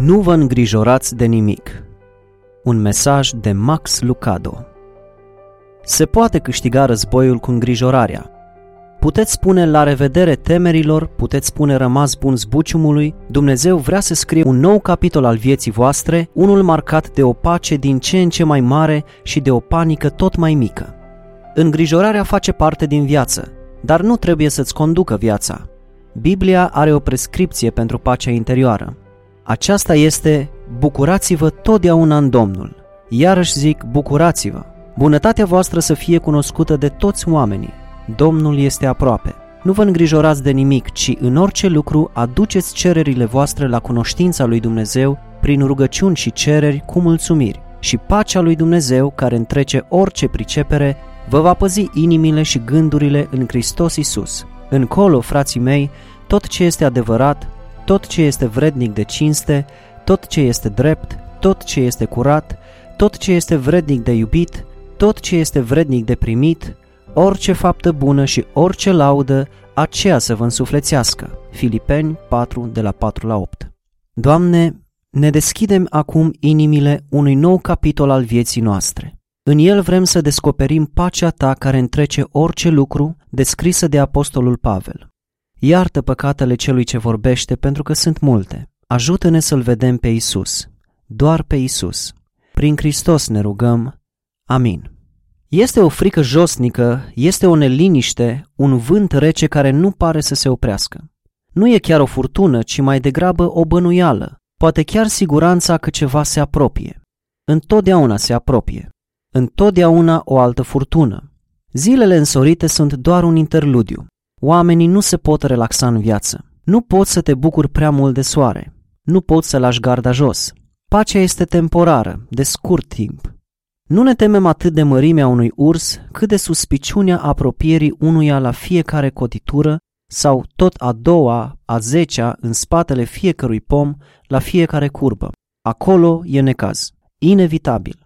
Nu vă îngrijorați de nimic. Un mesaj de Max Lucado. Se poate câștiga războiul cu îngrijorarea. Puteți spune la revedere temerilor, puteți spune rămas bun zbuciumului. Dumnezeu vrea să scrie un nou capitol al vieții voastre, unul marcat de o pace din ce în ce mai mare și de o panică tot mai mică. Îngrijorarea face parte din viață, dar nu trebuie să-ți conducă viața. Biblia are o prescripție pentru pacea interioară. Aceasta este: bucurați-vă totdeauna în Domnul. Iarăși zic, bucurați-vă. Bunătatea voastră să fie cunoscută de toți oamenii. Domnul este aproape. Nu vă îngrijorați de nimic, ci în orice lucru aduceți cererile voastre la cunoștința lui Dumnezeu prin rugăciuni și cereri cu mulțumiri. Și pacea lui Dumnezeu, care întrece orice pricepere, vă va păzi inimile și gândurile în Hristos Iisus. Încolo, frații mei, tot ce este adevărat, tot ce este vrednic de cinste, tot ce este drept, tot ce este curat, tot ce este vrednic de iubit, tot ce este vrednic de primit, orice faptă bună și orice laudă, aceea să vă însuflețească. Filipeni 4, de la 4 la 8. Doamne, ne deschidem acum inimile unui nou capitol al vieții noastre. În el vrem să descoperim pacea Ta care întrece orice lucru, descrisă de apostolul Pavel. Iartă păcatele celui ce vorbește, pentru că sunt multe. Ajută-ne să-L vedem pe Iisus, doar pe Iisus. Prin Hristos ne rugăm. Amin. Este o frică josnică, este o neliniște, un vânt rece care nu pare să se oprească. Nu e chiar o furtună, ci mai degrabă o bănuială, poate chiar siguranța că ceva se apropie. Întotdeauna se apropie. Întotdeauna o altă furtună. Zilele însorite sunt doar un interludiu. Oamenii nu se pot relaxa în viață. Nu poți să te bucuri prea mult de soare. Nu poți să lași garda jos. Pacea este temporară, de scurt timp. Nu ne temem atât de mărimea unui urs, cât de suspiciunea apropierii unuia la fiecare cotitură sau tot a doua, a zecea în spatele fiecărui pom, la fiecare curbă. Acolo e necaz, inevitabil.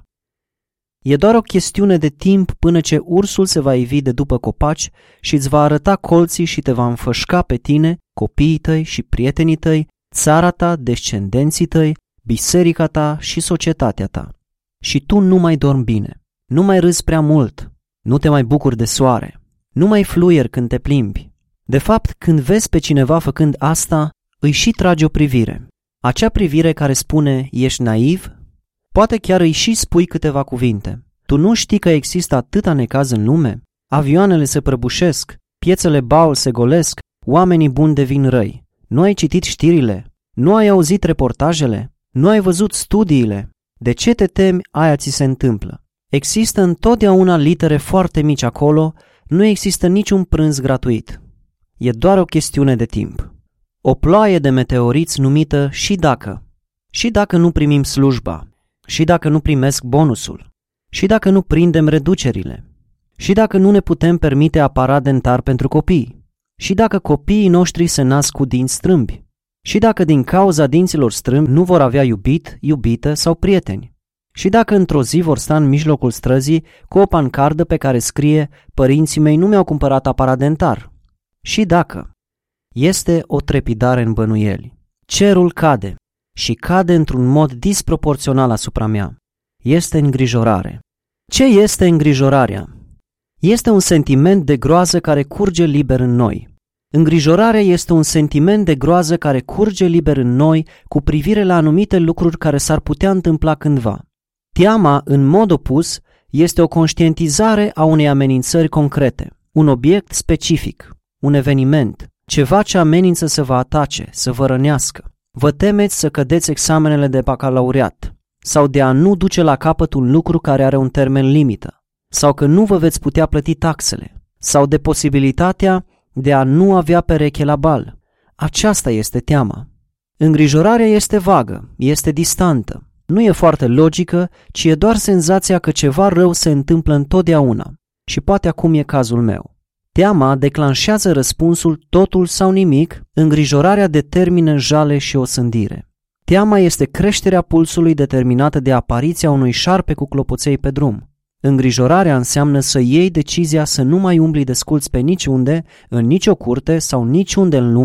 E doar o chestiune de timp până ce ursul se va ivi de după copaci și îți va arăta colții și te va înfășca pe tine, copiii tăi și prietenii tăi, țara ta, descendenții tăi, biserica ta și societatea ta. Și tu nu mai dormi bine, nu mai râzi prea mult, nu te mai bucuri de soare, nu mai fluieri când te plimbi. De fapt, când vezi pe cineva făcând asta, îi și tragi o privire. Acea privire care spune, ești naiv? Poate chiar îi și spui câteva cuvinte. Tu nu știi că există atâta necaz în lume? Avioanele se prăbușesc, piețele Baul se golesc, oamenii buni devin răi. Nu ai citit știrile? Nu ai auzit reportajele? Nu ai văzut studiile? De ce te temi, aia ți se întâmplă. Există întotdeauna litere foarte mici acolo, nu există niciun prânz gratuit. E doar o chestiune de timp. O ploaie de meteoriți numită și dacă. Și dacă nu primim slujba. Și dacă nu primesc bonusul. Și dacă nu prindem reducerile. Și dacă nu ne putem permite aparat dentar pentru copii. Și dacă copiii noștri se nasc cu dinți strâmbi. Și dacă din cauza dinților strâmbi nu vor avea iubit, iubită sau prieteni. Și dacă într-o zi vor sta în mijlocul străzii cu o pancardă pe care scrie: părinții mei nu mi-au cumpărat aparat dentar. Și dacă. Este o trepidare în bănuieli. Cerul cade și cade într-un mod disproporțional asupra mea. Este îngrijorare. Ce este îngrijorarea? Este un sentiment de groază care curge liber în noi. Îngrijorarea este un sentiment de groază care curge liber în noi cu privire la anumite lucruri care s-ar putea întâmpla cândva. Teama, în mod opus, este o conștientizare a unei amenințări concrete, un obiect specific, un eveniment, ceva ce amenință să vă atace, să vă rănească. Vă temeți să cădeți examenele de bacalaureat sau de a nu duce la capăt un lucru care are un termen limită sau că nu vă veți putea plăti taxele sau de posibilitatea de a nu avea pereche la bal. Aceasta este teama. Îngrijorarea este vagă, este distantă, nu e foarte logică, ci e doar senzația că ceva rău se întâmplă întotdeauna și poate acum e cazul meu. Teama declanșează răspunsul totul sau nimic, îngrijorarea determină jale și osândire. Teama este creșterea pulsului determinată de apariția unui șarpe cu clopoței pe drum. Îngrijorarea înseamnă să iei decizia să nu mai umbli desculți pe niciunde, în nicio curte sau niciunde în lume,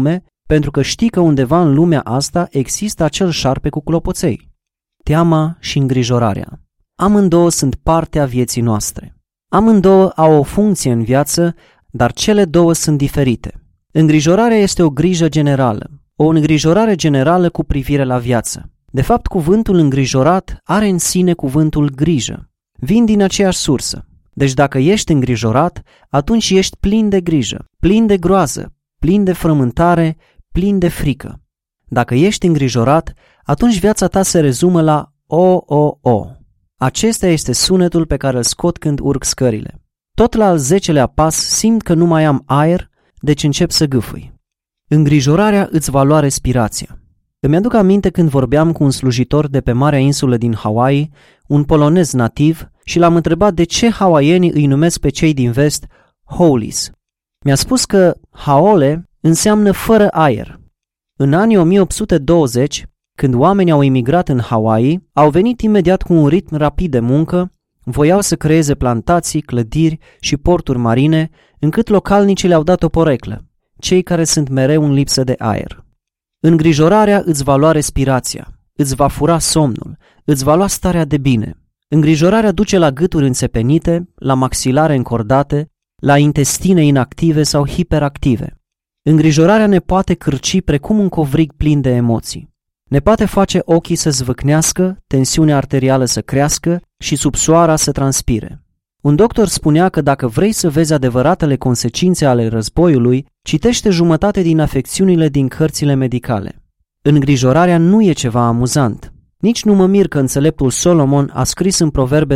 pentru că știi că undeva în lumea asta există acel șarpe cu clopoței. Teama și îngrijorarea. Amândouă sunt parte a vieții noastre. Amândouă au o funcție în viață, dar cele două sunt diferite. Îngrijorarea este o grijă generală, o îngrijorare generală cu privire la viață. De fapt, cuvântul îngrijorat are în sine cuvântul grijă. Vin din aceeași sursă. Deci dacă ești îngrijorat, atunci ești plin de grijă, plin de groază, plin de frământare, plin de frică. Dacă ești îngrijorat, atunci viața ta se rezumă la o. Acesta este sunetul pe care îl scot când urc scările. Tot la al 10-lea pas simt că nu mai am aer, deci încep să gâfâi. Îngrijorarea îți va lua respirația. Îmi aduc aminte când vorbeam cu un slujitor de pe marea insulă din Hawaii, un polonez nativ, și l-am întrebat de ce hawaienii îi numesc pe cei din vest Howleys. Mi-a spus că haole înseamnă fără aer. În anii 1820, când oamenii au emigrat în Hawaii, au venit imediat cu un ritm rapid de muncă, voiau să creeze plantații, clădiri și porturi marine, încât localnicii le-au dat o poreclă, cei care sunt mereu în lipsă de aer. Îngrijorarea îți va lua respirația, îți va fura somnul, îți va lua starea de bine. Îngrijorarea duce la gâturi înțepenite, la maxilare încordate, la intestine inactive sau hiperactive. Îngrijorarea ne poate cârci precum un covrig plin de emoții. Ne poate face ochii să zvâcnească, tensiunea arterială să crească și subsoara să transpire. Un doctor spunea că dacă vrei să vezi adevăratele consecințe ale războiului, citește jumătate din afecțiunile din cărțile medicale. Îngrijorarea nu e ceva amuzant. Nici nu mă mir că înțeleptul Solomon a scris în Proverbe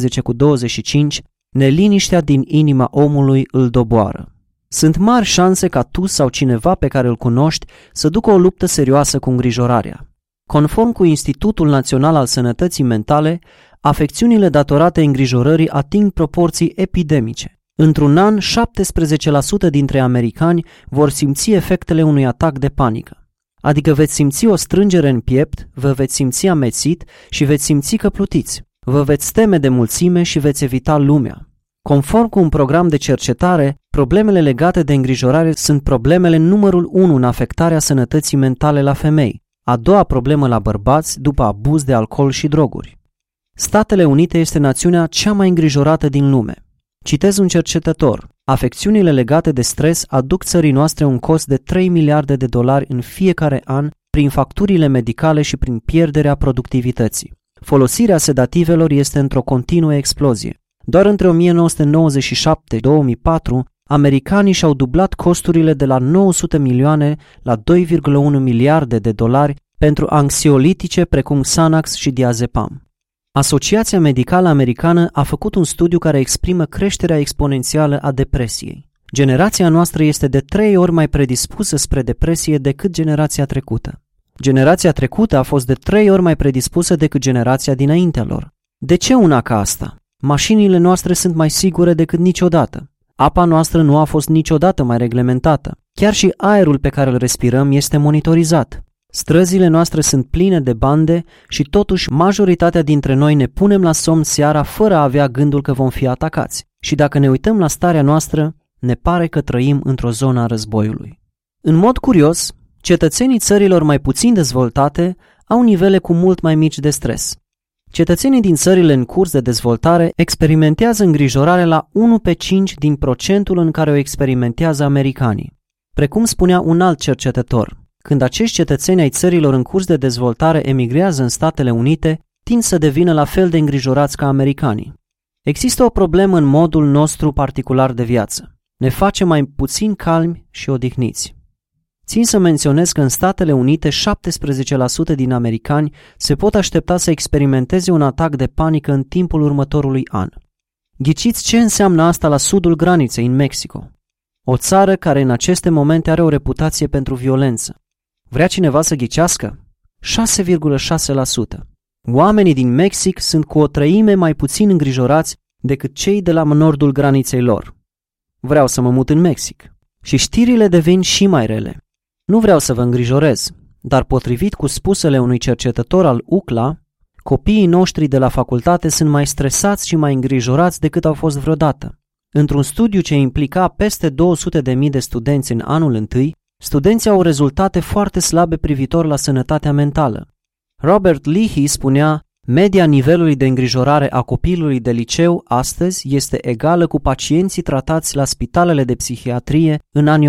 12:25, neliniștea din inima omului îl doboară. Sunt mari șanse ca tu sau cineva pe care îl cunoști să ducă o luptă serioasă cu îngrijorarea. Conform cu Institutul Național al Sănătății Mentale, afecțiunile datorate îngrijorării ating proporții epidemice. Într-un an, 17% dintre americani vor simți efectele unui atac de panică. Adică veți simți o strângere în piept, vă veți simți amețit și veți simți că plutiți. Vă veți teme de mulțime și veți evita lumea. Conform cu un program de cercetare, problemele legate de îngrijorare sunt problemele numărul 1 în afectarea sănătății mentale la femei, a doua problemă la bărbați după abuz de alcool și droguri. Statele Unite este națiunea cea mai îngrijorată din lume. Citez un cercetător. Afecțiunile legate de stres aduc țării noastre un cost de 3 miliarde de dolari în fiecare an prin facturile medicale și prin pierderea productivității. Folosirea sedativelor este într-o continuă explozie. Doar între 1997-2004, americanii și-au dublat costurile de la 900 milioane la 2,1 miliarde de dolari pentru anxiolitice precum Xanax și diazepam. Asociația Medicală Americană a făcut un studiu care exprimă creșterea exponențială a depresiei. Generația noastră este de 3 ori mai predispusă spre depresie decât generația trecută. Generația trecută a fost de 3 ori mai predispusă decât generația dinaintea lor. De ce una ca asta? Mașinile noastre sunt mai sigure decât niciodată. Apa noastră nu a fost niciodată mai reglementată. Chiar și aerul pe care îl respirăm este monitorizat. Străzile noastre sunt pline de bande și totuși majoritatea dintre noi ne punem la somn seara fără a avea gândul că vom fi atacați. Și dacă ne uităm la starea noastră, ne pare că trăim într-o zonă a războiului. În mod curios, cetățenii țărilor mai puțin dezvoltate au nivele cu mult mai mici de stres. Cetățenii din țările în curs de dezvoltare experimentează îngrijorare la 1 pe 5 din procentul în care o experimentează americanii. Precum spunea un alt cercetător, când acești cetățeni ai țărilor în curs de dezvoltare emigrează în Statele Unite, tind să devină la fel de îngrijorați ca americanii. Există o problemă în modul nostru particular de viață. Ne face mai puțin calmi și odihniți. Țin să menționez că în Statele Unite 17% din americani se pot aștepta să experimenteze un atac de panică în timpul următorului an. Ghiciți ce înseamnă asta la sudul graniței, în Mexico? O țară care în aceste momente are o reputație pentru violență. Vrea cineva să ghicească? 6,6%. Oamenii din Mexic sunt cu o treime mai puțin îngrijorați decât cei de la nordul graniței lor. Vreau să mă mut în Mexic. Și știrile devin și mai rele. Nu vreau să vă îngrijorez, dar potrivit cu spusele unui cercetător al UCLA, copiii noștri de la facultate sunt mai stresați și mai îngrijorați decât au fost vreodată. Într-un studiu ce implica peste 200.000 de studenți în anul întâi, Studenții au rezultate foarte slabe privitor la sănătatea mentală. Robert Leahy spunea: media nivelului de îngrijorare a copilului de liceu astăzi este egală cu pacienții tratați la spitalele de psihiatrie în anii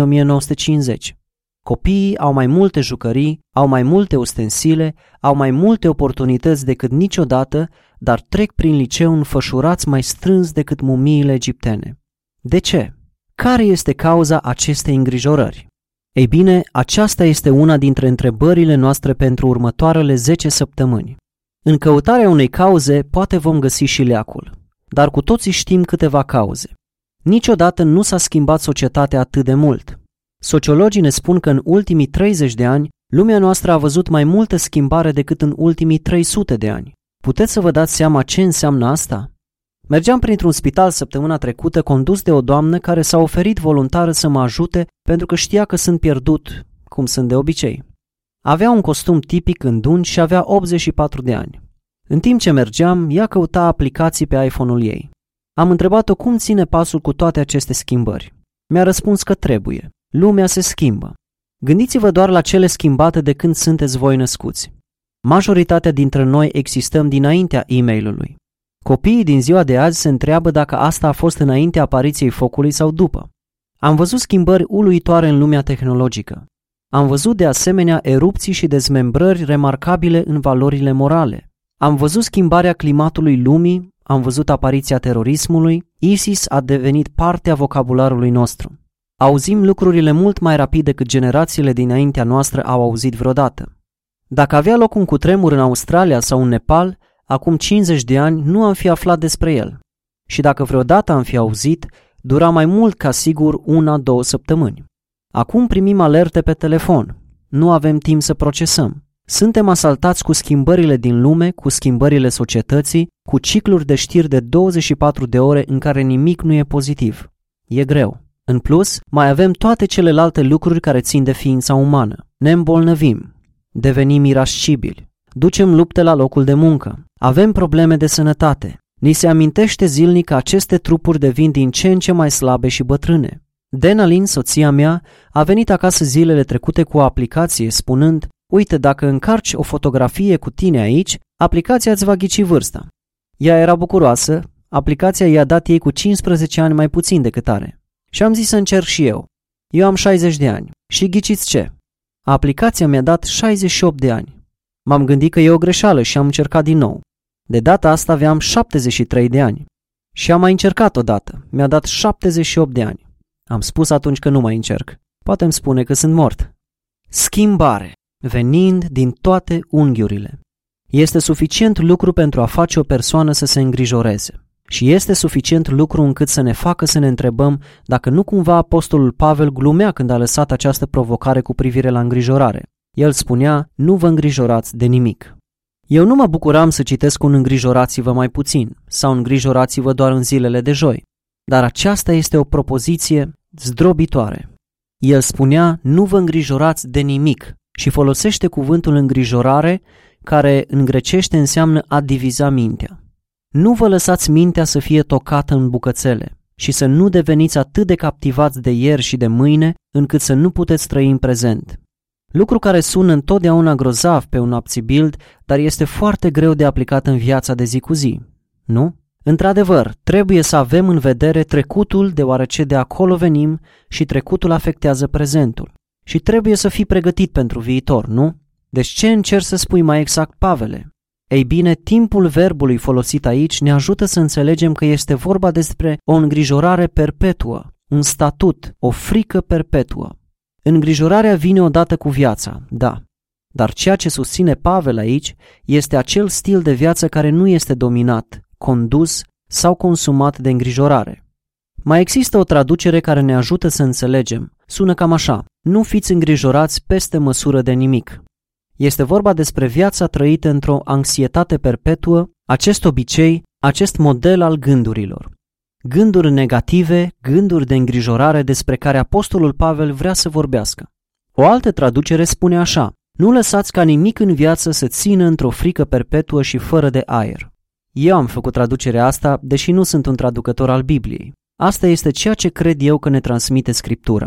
1950. Copiii au mai multe jucării, au mai multe ustensile, au mai multe oportunități decât niciodată, dar trec prin liceu înfășurați mai strâns decât mumiile egiptene. De ce? Care este cauza acestei îngrijorări? Ei bine, aceasta este una dintre întrebările noastre pentru următoarele 10 săptămâni. În căutarea unei cauze, poate vom găsi și leacul, dar cu toții știm câteva cauze. Niciodată nu s-a schimbat societatea atât de mult. Sociologii ne spun că în ultimii 30 de ani, lumea noastră a văzut mai multă schimbare decât în ultimii 300 de ani. Puteți să vă dați seama ce înseamnă asta? Mergeam printr-un spital săptămâna trecută condus de o doamnă care s-a oferit voluntară să mă ajute pentru că știa că sunt pierdut, cum sunt de obicei. Avea un costum tipic în dungi și avea 84 de ani. În timp ce mergeam, ea căuta aplicații pe iPhone-ul ei. Am întrebat-o cum ține pasul cu toate aceste schimbări. Mi-a răspuns că trebuie. Lumea se schimbă. Gândiți-vă doar la cele schimbate de când sunteți voi născuți. Majoritatea dintre noi existăm dinaintea e-mailului. Copiii din ziua de azi se întreabă dacă asta a fost înaintea apariției focului sau după. Am văzut schimbări uluitoare în lumea tehnologică. Am văzut de asemenea erupții și dezmembrări remarcabile în valorile morale. Am văzut schimbarea climatului lumii, am văzut apariția terorismului, ISIS a devenit parte a vocabularului nostru. Auzim lucrurile mult mai rapid decât generațiile dinaintea noastră au auzit vreodată. Dacă avea loc un cutremur în Australia sau în Nepal, acum 50 de ani nu am fi aflat despre el. Și dacă vreodată am fi auzit, dura mai mult ca sigur 1-2 săptămâni. Acum primim alerte pe telefon. Nu avem timp să procesăm. Suntem asaltați cu schimbările din lume, cu schimbările societății, cu cicluri de știri de 24 de ore în care nimic nu e pozitiv. E greu. În plus, mai avem toate celelalte lucruri care țin de ființa umană. Ne îmbolnăvim, devenim irascibili, ducem lupte la locul de muncă, avem probleme de sănătate. Ni se amintește zilnic că aceste trupuri devin din ce în ce mai slabe și bătrâne. Denalyn, soția mea, a venit acasă zilele trecute cu o aplicație spunând: uite, dacă încarci o fotografie cu tine aici, aplicația îți va ghici vârsta. Ea era bucuroasă, aplicația i-a dat ei cu 15 ani mai puțin decât are. Și am zis să încerc și eu. Eu am 60 de ani. Și ghiciți ce? Aplicația mi-a dat 68 de ani. M-am gândit că e o greșeală și am încercat din nou. De data asta aveam 73 de ani. Și am mai încercat odată. Mi-a dat 78 de ani. Am spus atunci că nu mai încerc. Poate îmi spune că sunt mort. Schimbare, venind din toate unghiurile. Este suficient lucru pentru a face o persoană să se îngrijoreze. Și este suficient lucru încât să ne facă să ne întrebăm dacă nu cumva apostolul Pavel glumea când a lăsat această provocare cu privire la îngrijorare. El spunea: nu vă îngrijorați de nimic. Eu nu mă bucuram să citesc un îngrijorați-vă mai puțin sau îngrijorați-vă doar în zilele de joi, dar aceasta este o propoziție zdrobitoare. El spunea: nu vă îngrijorați de nimic și folosește cuvântul îngrijorare, care în grecește înseamnă a diviza mintea. Nu vă lăsați mintea să fie tocată în bucățele și să nu deveniți atât de captivați de ieri și de mâine încât să nu puteți trăi în prezent. Lucru care sună întotdeauna grozav pe un apțibild, dar este foarte greu de aplicat în viața de zi cu zi, nu? Într-adevăr, trebuie să avem în vedere trecutul, deoarece de acolo venim și trecutul afectează prezentul. Și trebuie să fii pregătit pentru viitor, nu? Deci ce încerci să spui mai exact, Pavele? Ei bine, timpul verbului folosit aici ne ajută să înțelegem că este vorba despre o îngrijorare perpetuă, un statut, o frică perpetuă. Îngrijorarea vine odată cu viața, da, dar ceea ce susține Pavel aici este acel stil de viață care nu este dominat, condus sau consumat de îngrijorare. Mai există o traducere care ne ajută să înțelegem. Sună cam așa: nu fiți îngrijorați peste măsură de nimic. Este vorba despre viața trăită într-o anxietate perpetuă, acest obicei, acest model al gândurilor. Gânduri negative, gânduri de îngrijorare despre care apostolul Pavel vrea să vorbească. O altă traducere spune așa: nu lăsați ca nimic în viață să țină într-o frică perpetuă și fără de aer. Eu am făcut traducerea asta, deși nu sunt un traducător al Bibliei. Asta este ceea ce cred eu că ne transmite Scriptura.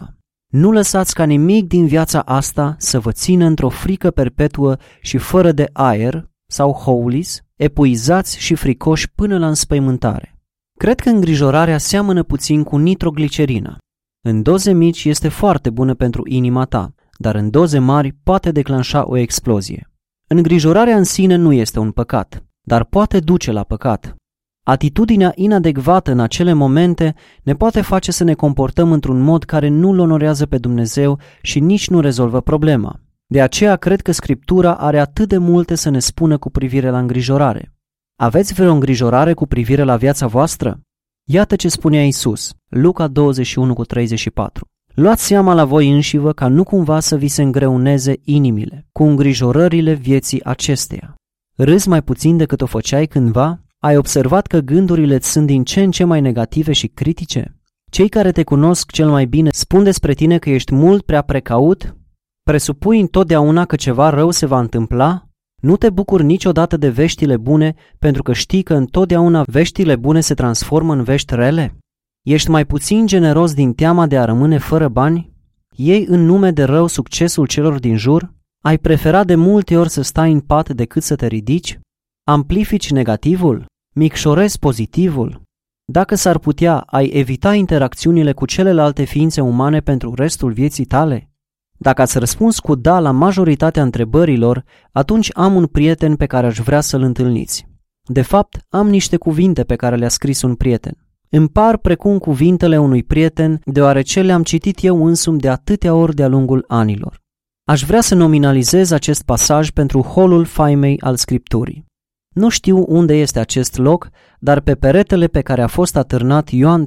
Nu lăsați ca nimic din viața asta să vă țină într-o frică perpetuă și fără de aer sau houlis, epuizați și fricoși până la înspăimântare. Cred că îngrijorarea seamănă puțin cu nitroglicerina. În doze mici este foarte bună pentru inima ta, dar în doze mari poate declanșa o explozie. Îngrijorarea în sine nu este un păcat, dar poate duce la păcat. Atitudinea inadecvată în acele momente ne poate face să ne comportăm într-un mod care nu-L onorează pe Dumnezeu și nici nu rezolvă problema. De aceea cred că Scriptura are atât de multe să ne spună cu privire la îngrijorare. Aveți vreo îngrijorare cu privire la viața voastră? Iată ce spunea Iisus, Luca 21:34. Luați seama la voi înșivă ca nu cumva să vi se îngreuneze inimile cu îngrijorările vieții acesteia. Râzi mai puțin decât o făceai cândva? Ai observat că gândurile îți sunt din ce în ce mai negative și critice? Cei care te cunosc cel mai bine spun despre tine că ești mult prea precaut? Presupui întotdeauna că ceva rău se va întâmpla? Nu te bucuri niciodată de veștile bune pentru că știi că întotdeauna veștile bune se transformă în vești rele? Ești mai puțin generos din teama de a rămâne fără bani? Iei în nume de rău succesul celor din jur? Ai prefera de multe ori să stai în pat decât să te ridici? Amplifici negativul? Micșorezi pozitivul? Dacă s-ar putea, ai evita interacțiunile cu celelalte ființe umane pentru restul vieții tale? Dacă ați răspuns cu da la majoritatea întrebărilor, atunci am un prieten pe care aș vrea să-l întâlniți. De fapt, am niște cuvinte pe care le-a scris un prieten. Îmi par precum cuvintele unui prieten, deoarece le-am citit eu însumi de atâtea ori de-a lungul anilor. Aș vrea să nominalizez acest pasaj pentru holul faimei al Scripturii. Nu știu unde este acest loc, dar pe peretele pe care a fost atârnat Ioan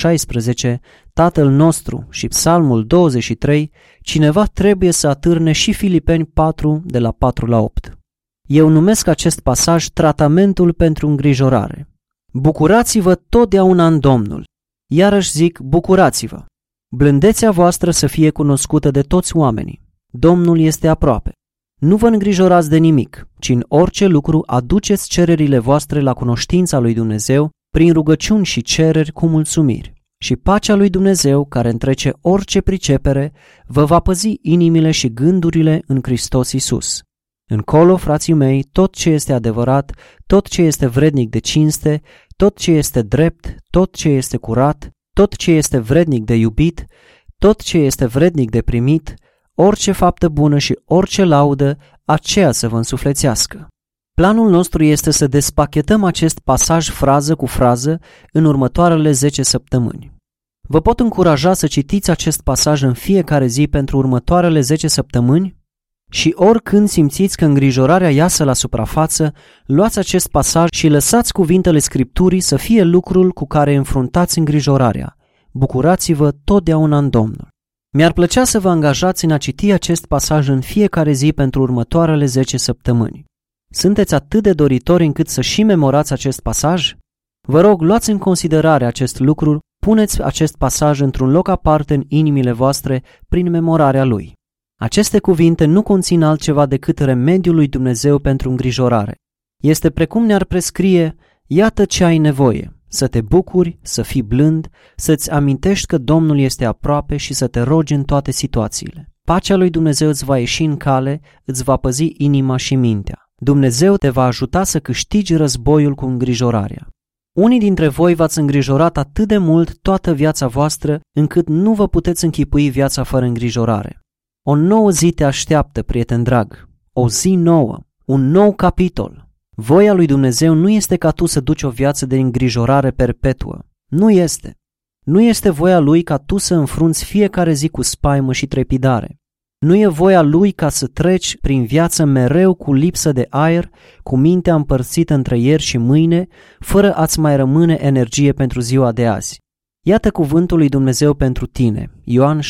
3:16, Tatăl nostru și Psalmul 23, cineva trebuie să atârne și Filipeni 4 de la 4-8. Eu numesc acest pasaj tratamentul pentru îngrijorare. Bucurați-vă totdeauna în Domnul. Iarăși zic, bucurați-vă. Blândețea voastră să fie cunoscută de toți oamenii. Domnul este aproape. Nu vă îngrijorați de nimic, ci în orice lucru aduceți cererile voastre la cunoștința lui Dumnezeu prin rugăciuni și cereri cu mulțumiri. Și pacea lui Dumnezeu, care întrece orice pricepere, vă va păzi inimile și gândurile în Hristos Iisus. Încolo, frații mei, tot ce este adevărat, tot ce este vrednic de cinste, tot ce este drept, tot ce este curat, tot ce este vrednic de iubit, tot ce este vrednic de primit, orice faptă bună și orice laudă, aceea să vă însuflețească. Planul nostru este să despachetăm acest pasaj frază cu frază în următoarele 10 săptămâni. Vă pot încuraja să citiți acest pasaj în fiecare zi pentru următoarele 10 săptămâni și oricând simțiți că îngrijorarea iasă la suprafață, luați acest pasaj și lăsați cuvintele Scripturii să fie lucrul cu care înfruntați îngrijorarea. Bucurați-vă totdeauna în Domnul. Mi-ar plăcea să vă angajați în a citi acest pasaj în fiecare zi pentru următoarele 10 săptămâni. Sunteți atât de doritori încât să și memorați acest pasaj? Vă rog, luați în considerare acest lucru, puneți acest pasaj într-un loc aparte în inimile voastre prin memorarea lui. Aceste cuvinte nu conțin altceva decât remediul lui Dumnezeu pentru îngrijorare. Este precum ne-ar prescrie, iată ce ai nevoie, să te bucuri, să fii blând, să-ți amintești că Domnul este aproape și să te rogi în toate situațiile. Pacea lui Dumnezeu îți va ieși în cale, îți va păzi inima și mintea. Dumnezeu te va ajuta să câștigi războiul cu îngrijorarea. Unii dintre voi v-ați îngrijorat atât de mult toată viața voastră, încât nu vă puteți închipui viața fără îngrijorare. O nouă zi te așteaptă, prieten drag, o zi nouă, un nou capitol. Voia lui Dumnezeu nu este ca tu să duci o viață de îngrijorare perpetuă. Nu este. Nu este voia Lui ca tu să înfrunți fiecare zi cu spaimă și trepidare. Nu e voia Lui ca să treci prin viață mereu cu lipsă de aer, cu mintea împărțită între ieri și mâine, fără a-ți mai rămâne energie pentru ziua de azi. Iată cuvântul lui Dumnezeu pentru tine, Ioan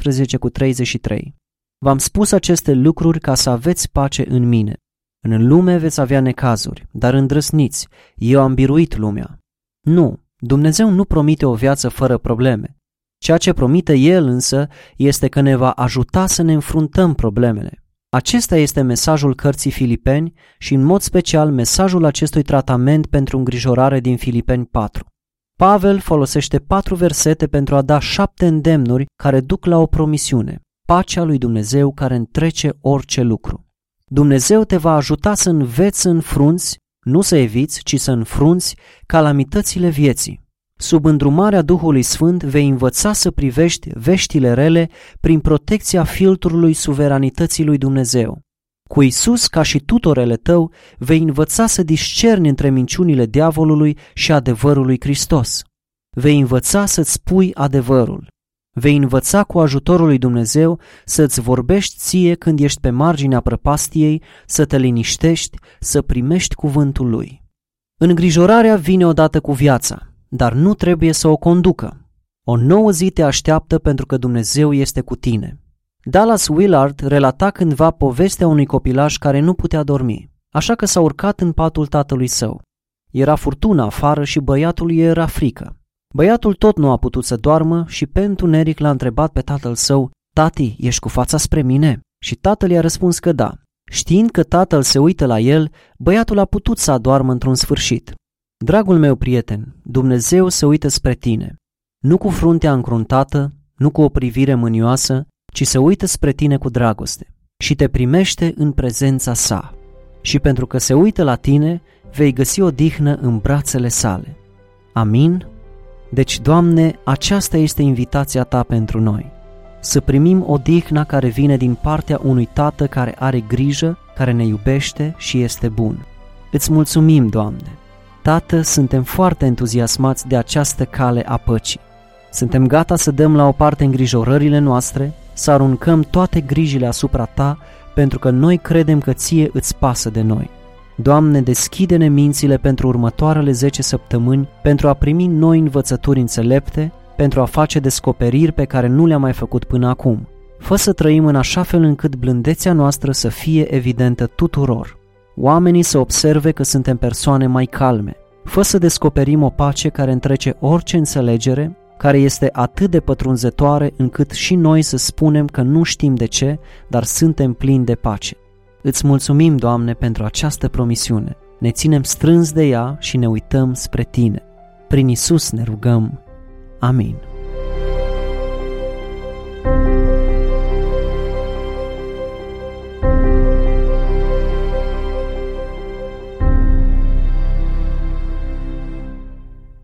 16:33. V-am spus aceste lucruri ca să aveți pace în mine. În lume veți avea necazuri, dar îndrăsniți, eu am biruit lumea. Nu, Dumnezeu nu promite o viață fără probleme. Ceea ce promite El însă este că ne va ajuta să ne înfruntăm problemele. Acesta este mesajul cărții Filipeni și în mod special mesajul acestui tratament pentru îngrijorare din Filipeni 4. Pavel folosește 4 versete pentru a da 7 îndemnuri care duc la o promisiune: pacea lui Dumnezeu care întrece orice lucru. Dumnezeu te va ajuta să înveți să înfrunți, nu să eviți, ci să înfrunți calamitățile vieții. Sub îndrumarea Duhului Sfânt vei învăța să privești veștile rele prin protecția filtrului suveranității lui Dumnezeu. Cu Isus ca și tutorele tău vei învăța să discerni între minciunile diavolului și adevărul lui Hristos. Vei învăța să-ți spui adevărul. Vei învăța cu ajutorul lui Dumnezeu să-ți vorbești ție când ești pe marginea prăpastiei, să te liniștești, să primești cuvântul lui. Îngrijorarea vine odată cu viața, dar nu trebuie să o conducă. O nouă zi te așteaptă pentru că Dumnezeu este cu tine. Dallas Willard relata cândva povestea unui copilaj care nu putea dormi, așa că s-a urcat în patul tatălui său. Era furtună afară și băiatului era frică. Băiatul tot nu a putut să doarmă și pe întuneric l-a întrebat pe tatăl său: „Tati, ești cu fața spre mine?” Și tatăl i-a răspuns că da. Știind că tatăl se uită la el, băiatul a putut să adoarmă într-un sfârșit. Dragul meu prieten, Dumnezeu se uită spre tine. Nu cu fruntea încruntată, nu cu o privire mânioasă, ci se uită spre tine cu dragoste și te primește în prezența sa. Și pentru că se uită la tine, vei găsi odihnă în brațele sale. Amin? Deci, Doamne, aceasta este invitația Ta pentru noi. Să primim odihna care vine din partea unui Tată care are grijă, care ne iubește și este bun. Îți mulțumim, Doamne! Tată, suntem foarte entuziasmați de această cale a păcii. Suntem gata să dăm la o parte îngrijorările noastre, să aruncăm toate grijile asupra Ta, pentru că noi credem că Ție îți pasă de noi. Doamne, deschide-ne mințile pentru următoarele 10 săptămâni, pentru a primi noi învățături înțelepte, pentru a face descoperiri pe care nu le-am mai făcut până acum. Fă să trăim în așa fel încât blândețea noastră să fie evidentă tuturor. Oamenii să observe că suntem persoane mai calme. Fă să descoperim o pace care întrece orice înțelegere, care este atât de pătrunzătoare încât și noi să spunem că nu știm de ce, dar suntem plini de pace. Îți mulțumim, Doamne, pentru această promisiune. Ne ținem strâns de ea și ne uităm spre Tine. Prin Isus ne rugăm. Amin.